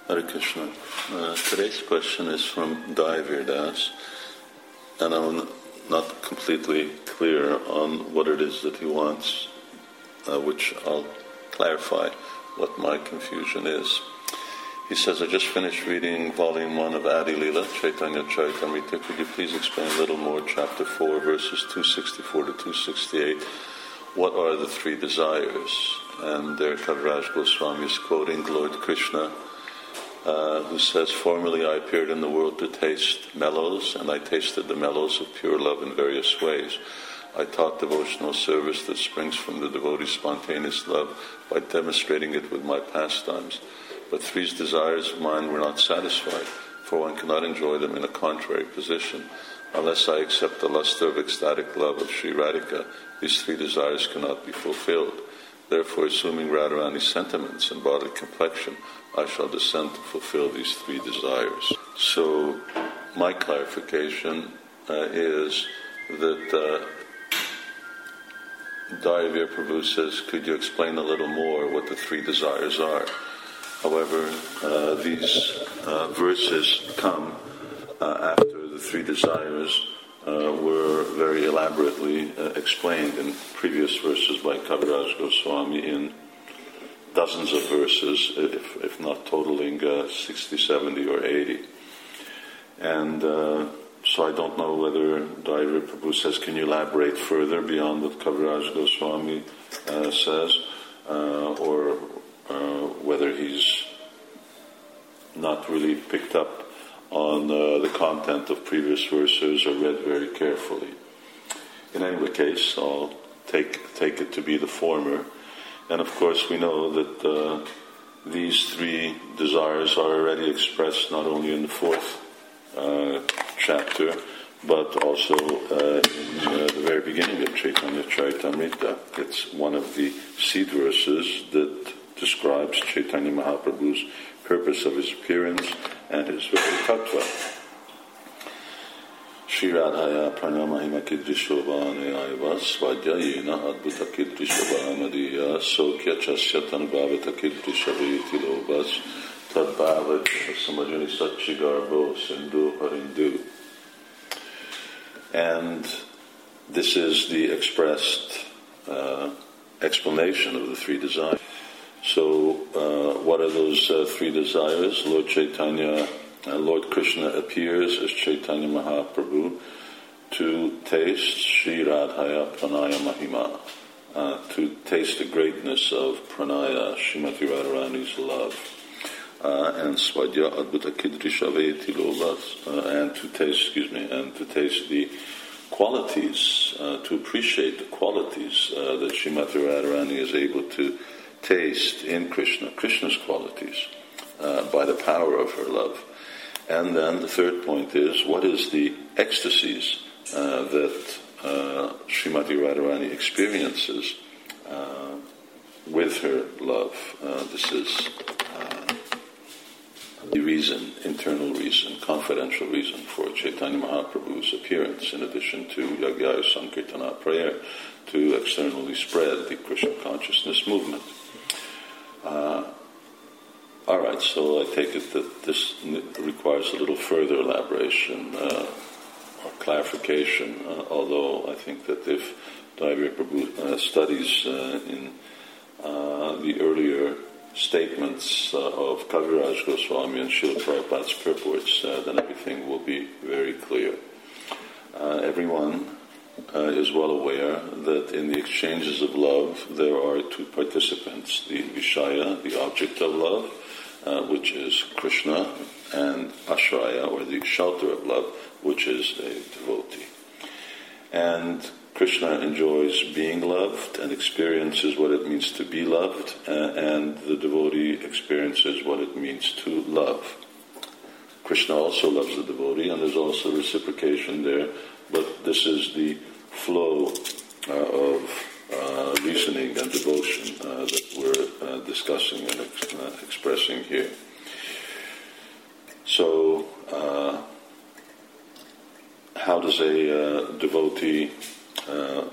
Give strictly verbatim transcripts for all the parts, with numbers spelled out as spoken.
Hare Krishna. Uh, today's question is from Daivir Das, and I'm not completely clear on what it is that he wants, uh, which I'll clarify what my confusion is. He says, I just finished reading Volume one of Adi Lila, Chaitanya Charitamrita. Could you please explain a little more, Chapter four, verses two sixty-four to two sixty-eight? What are the three desires? And there Kaviraj Goswami is quoting Lord Krishna, Uh, who says, formerly I appeared in the world to taste mellows, and I tasted the mellows of pure love in various ways. I taught devotional service that springs from the devotee's spontaneous love by demonstrating it with my pastimes. But three desires of mine were not satisfied, for one cannot enjoy them in a contrary position. Unless I accept the luster of ecstatic love of Sri Radhika, these three desires cannot be fulfilled. Therefore, assuming Radharani's sentiments and bodily complexion, I shall descend to fulfill these three desires. So, my clarification uh, is that uh, Daivir Prabhu says, could you explain a little more what the three desires are? However, uh, these uh, verses come uh, after the three desires uh, were very elaborately uh, explained in previous verses by Kaviraj Goswami in dozens of verses, if, if not totaling uh, sixty, seventy, or eighty. And uh, so I don't know whether Daivir Prabhu says, can you elaborate further beyond what Kaviraj Goswami uh, says, uh, or uh, whether he's not really picked up on uh, the content of previous verses or read very carefully. In any case, I'll take, take it to be the former. And of course we know that uh, these three desires are already expressed not only in the fourth uh, chapter, but also uh, in uh, the very beginning of Chaitanya Charitamrita. It's one of the seed verses that describes Chaitanya Mahaprabhu's purpose of his appearance and his very tattva. Shri Radhaya Pranamahima Kidrishobhanayaiva Svadhyayena Adbhuta Kidrishabhamadhiya Sokya Chasya Tanubhavata Kidrishabhayiti Lobhas Tadbhavat Samajani Satchigarbo Sindhu Harindu. And this is the expressed uh, explanation of the three desires. So, uh, what are those uh, three desires? Lord Chaitanya Uh, Lord Krishna appears as Chaitanya Mahaprabhu to taste Sri Radhaya Pranaya Mahima, uh, to taste the greatness of Pranaya, Srimati Radharani's love, uh, and Swadhya Adbhuta Kidrishaveti Lobhas, uh, and to taste, excuse me, and to taste the qualities, uh, to appreciate the qualities uh, that Srimati Radharani is able to taste in Krishna, Krishna's qualities, uh, by the power of her love. And then the third point is, what is the ecstasies uh, that uh, Srimati Radharani experiences uh, with her love? Uh, this is uh, the reason, internal reason, confidential reason for Chaitanya Mahaprabhu's appearance, in addition to Yajna Sankirtana prayer, to externally spread the Krishna consciousness movement. Uh, All right, so I take it that this requires a little further elaboration uh, or clarification, uh, although I think that if Daivir Prabhu uh, studies uh, in uh, the earlier statements uh, of Kaviraj Goswami and Srila Prabhupada's purports, uh, then everything will be very clear. Uh, everyone uh, is well aware that in the exchanges of love there are two participants, the Vishaya, the object of love, Uh, which is Krishna, and Ashraya, or the shelter of love, which is a devotee. And Krishna enjoys being loved and experiences what it means to be loved, uh, and the devotee experiences what it means to love. Krishna also loves the devotee, and there's also reciprocation there, but this is the flow uh, of Uh, reasoning and devotion uh, that we're uh, discussing and ex- uh, expressing here. So, uh, how does a uh, devotee, uh,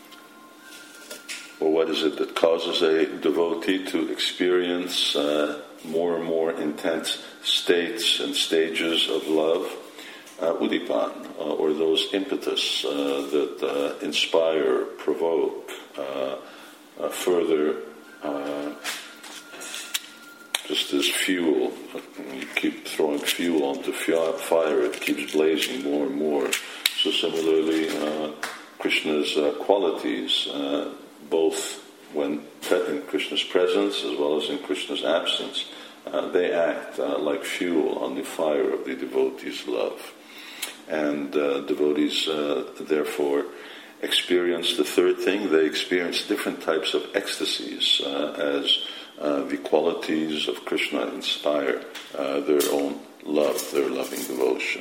or what is it that causes a devotee to experience uh, more and more intense states and stages of love, uh, udipan, uh, or those impetus uh, that uh, inspire, provoke, uh, uh, further, uh, just as fuel. You keep throwing fuel onto fire, it keeps blazing more and more. So similarly, uh, Krishna's uh, qualities, uh, both when in Krishna's presence as well as in Krishna's absence, uh, they act uh, like fuel on the fire of the devotee's love. And uh, devotees, uh, therefore, experience the third thing. They experience different types of ecstasies uh, as uh, the qualities of Krishna inspire uh, their own love, their loving devotion.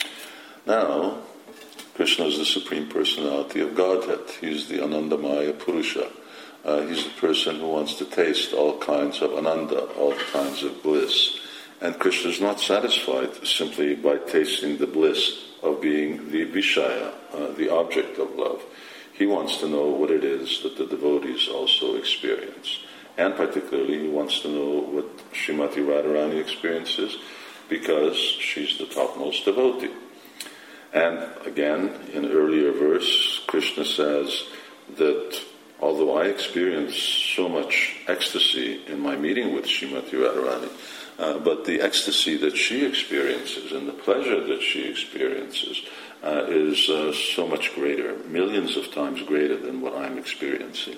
Now, Krishna is the Supreme Personality of Godhead. He's the Anandamaya Purusha. Uh, he's the person who wants to taste all kinds of ananda, all kinds of bliss. And Krishna is not satisfied simply by tasting the bliss of being the Vishaya, uh, the object of love. He wants to know what it is that the devotees also experience. And particularly, he wants to know what Srimati Radharani experiences, because she's the topmost devotee. And again, in an earlier verse, Krishna says that although I experience so much ecstasy in my meeting with Srimati Radharani, uh, but the ecstasy that she experiences and the pleasure that she experiences uh, is uh, so much greater, millions of times greater than what I'm experiencing.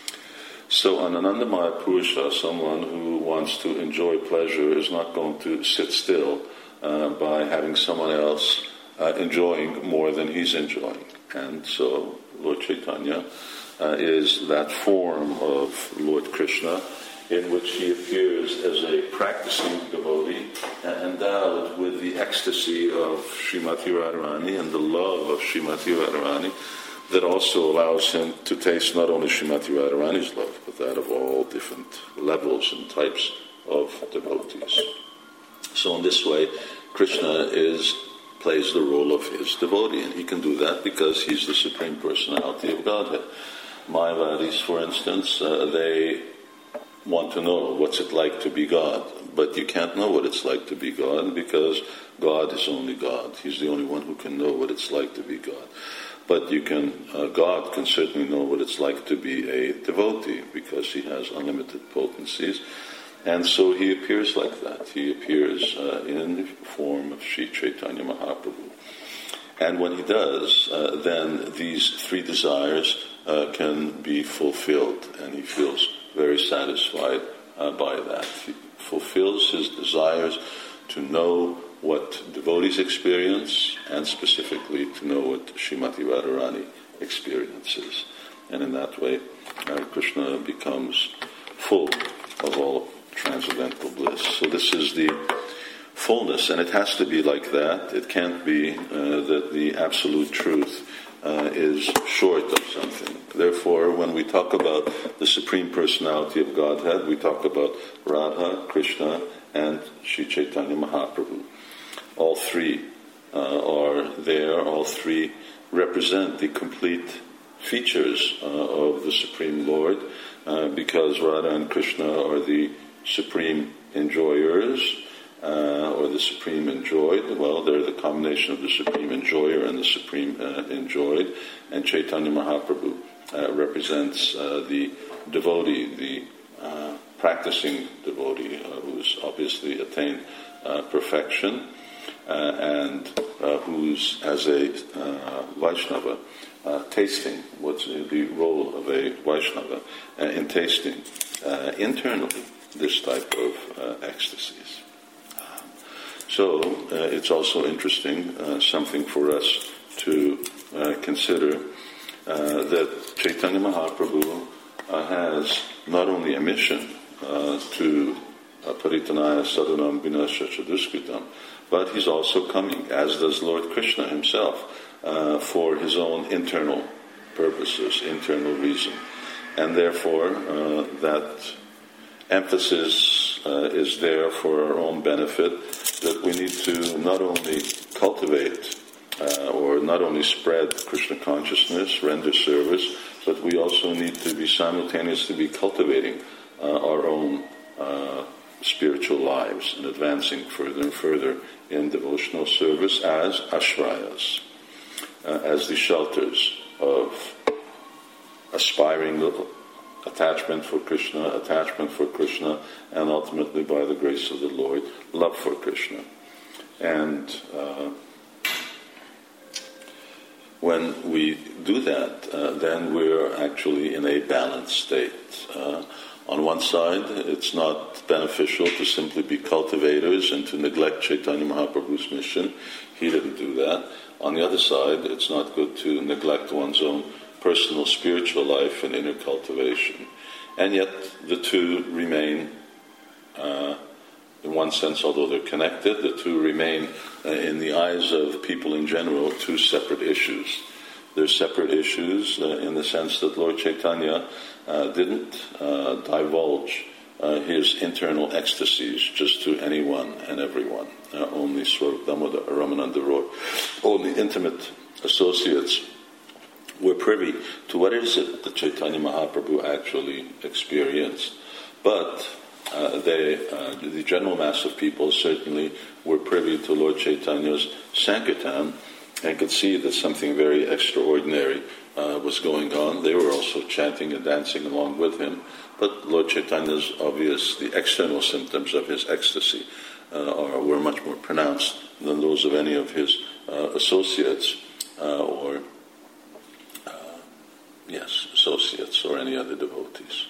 So an Anandamaya Purusha, someone who wants to enjoy pleasure, is not going to sit still uh, by having someone else uh, enjoying more than he's enjoying. And so Lord Chaitanya uh, is that form of Lord Krishna in which he appears as a practicing devotee, endowed with the ecstasy of Srimati Radharani and the love of Srimati Radharani, that also allows him to taste not only Srimati Radharani's love, but that of all different levels and types of devotees. So in this way, Krishna is plays the role of his devotee, and he can do that because he's the Supreme Personality of Godhead. Mayavadis, for instance, uh, they want to know what's it like to be God, but you can't know what it's like to be God because God is only God. He's the only one who can know what it's like to be God. But you can, uh, God can certainly know what it's like to be a devotee because he has unlimited potencies. And so he appears like that. He appears uh, in the form of Sri Chaitanya Mahaprabhu. And when he does, uh, then these three desires uh, can be fulfilled, and he feels very satisfied uh, by that. He fulfills his desires to know what devotees experience, and specifically to know what Srimati Radharani experiences. And in that way, uh, Krishna becomes full of all transcendental bliss. So this is the fullness, and it has to be like that. It can't be uh, that the absolute truth uh, is short of something. Therefore, when we talk about the Supreme Personality of Godhead, we talk about Radha, Krishna, and Sri Chaitanya Mahaprabhu. All three uh, are there. All three represent the complete features uh, of the Supreme Lord, uh, because Radha and Krishna are the supreme enjoyers, uh, or the supreme enjoyed. Well, they're the combination of the supreme enjoyer and the supreme uh, enjoyed. And Chaitanya Mahaprabhu uh, represents uh, the devotee, the uh, practicing devotee, uh, who's obviously attained uh, perfection, uh, and uh, who's, as a uh, Vaishnava, uh, tasting what's the role of a Vaishnava uh, in tasting uh, internally this type of uh, ecstasies. So uh, it's also interesting, uh, something for us to uh, consider, uh, that Chaitanya Mahaprabhu uh, has not only a mission uh, to uh, Paritanaya Sadhunam Vinasya Chaduskritam, but he's also coming, as does Lord Krishna himself, uh, for his own internal purposes, internal reason. And therefore, uh, that emphasis uh, is there for our own benefit, that we need to not only cultivate uh, or not only spread Krishna consciousness, render service, but we also need to be simultaneously be cultivating uh, our own uh, spiritual lives and advancing further and further in devotional service as ashrayas, uh, as the shelters of aspiring attachment for Krishna, attachment for Krishna, and ultimately, by the grace of the Lord, love for Krishna. And uh, when we do that, uh, then we're actually in a balanced state. Uh, on one side, it's not beneficial to simply be cultivators and to neglect Chaitanya Mahaprabhu's mission. He didn't do that. On the other side, it's not good to neglect one's own personal spiritual life and inner cultivation. And yet the two remain, uh, in one sense, although they're connected, the two remain, uh, in the eyes of people in general, two separate issues. They're separate issues uh, in the sense that Lord Chaitanya uh, didn't uh, divulge uh, his internal ecstasies just to anyone and everyone. Uh, only Swarup Damodar, Ramananda Roy, only intimate associates were privy to what is it that Chaitanya Mahaprabhu actually experienced. But uh, they, uh, the general mass of people certainly were privy to Lord Chaitanya's Sankirtan and could see that something very extraordinary uh, was going on. They were also chanting and dancing along with him. But Lord Chaitanya's obvious, the external symptoms of his ecstasy uh, are, were much more pronounced than those of any of his uh, associates uh, or Yes, associates or any other devotees.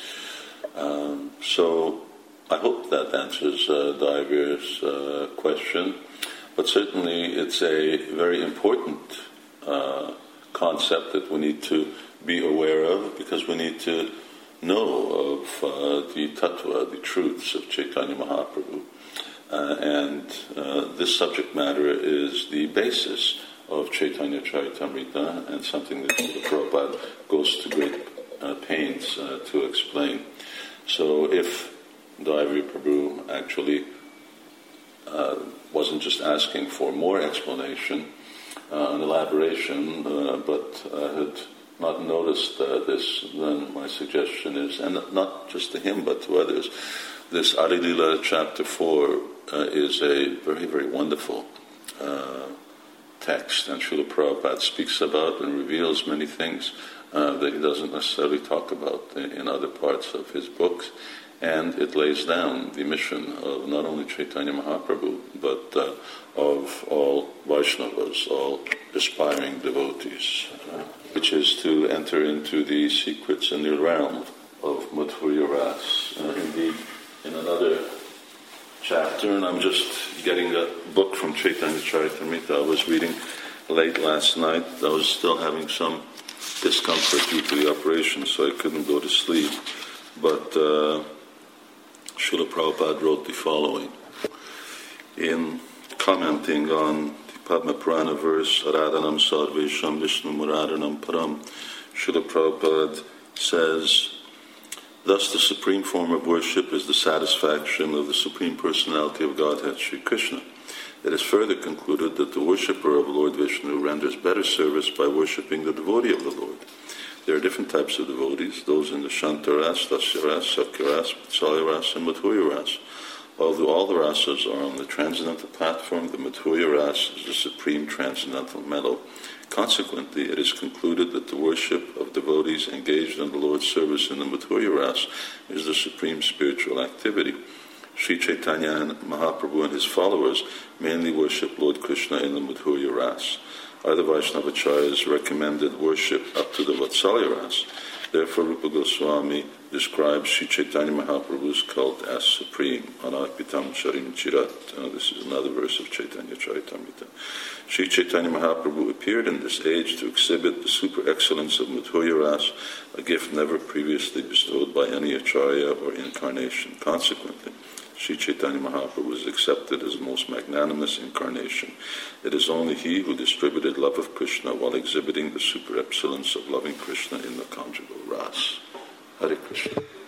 Um, so I hope that answers uh, Daivir's uh, question, but certainly it's a very important uh, concept that we need to be aware of, because we need to know of uh, the tattva, the truths of Chaitanya Mahaprabhu. Uh, and uh, this subject matter is the basis of Chaitanya Charitamrita, and something that Prabhupada goes to great uh, pains uh, to explain. So if Daivi Prabhu actually uh, wasn't just asking for more explanation uh, and elaboration, uh, but uh, had not noticed uh, this, then my suggestion is, and not just to him but to others, this Adilila chapter four uh, is a very, very wonderful uh, text, and Srila Prabhupada speaks about and reveals many things uh, that he doesn't necessarily talk about in other parts of his books, and it lays down the mission of not only Chaitanya Mahaprabhu but uh, of all Vaishnavas, all aspiring devotees, uh, which is to enter into the secrets in the realm of Madhurya Ras. Uh, indeed, in another chapter, and I'm just getting a book from Chaitanya Charitamrita I was reading late last night. I was still having some discomfort due to the operation, so I couldn't go to sleep. But uh, Srila Prabhupada wrote the following. In commenting on the Padma Purana verse, Aradhanam Sarvesham Vishnu Muradanam Param, Srila Prabhupada says, thus the supreme form of worship is the satisfaction of the Supreme Personality of Godhead, Sri Krishna. It is further concluded that the worshipper of Lord Vishnu renders better service by worshipping the devotee of the Lord. There are different types of devotees, those in the Shantaras, Dasyaras, Sakyaras, Vatsalyaras, and Madhurya-ras. Although all the rasas are on the transcendental platform, the Madhurya-ras is the supreme transcendental medal. Consequently, it is concluded that the worship of devotees engaged in the Lord's service in the Madhurya Ras is the supreme spiritual activity. Sri Chaitanya and Mahaprabhu and his followers mainly worship Lord Krishna in the Madhurya Ras. Other Vaishnavacharyas recommended worship up to the Vatsalya Ras. Therefore, Rupa Goswami describes Sri Chaitanya Mahaprabhu's cult as supreme. Anarpitam Charim Chirat. Uh, this is another verse of Chaitanya Charitamrita. Sri Chaitanya Mahaprabhu appeared in this age to exhibit the super excellence of Madhurya Ras, a gift never previously bestowed by any acharya or incarnation. Consequently, Sri Chaitanya Mahaprabhu is accepted as the most magnanimous incarnation. It is only he who distributed love of Krishna while exhibiting the super excellence of loving Krishna in the conjugal ras. Hare Krishna.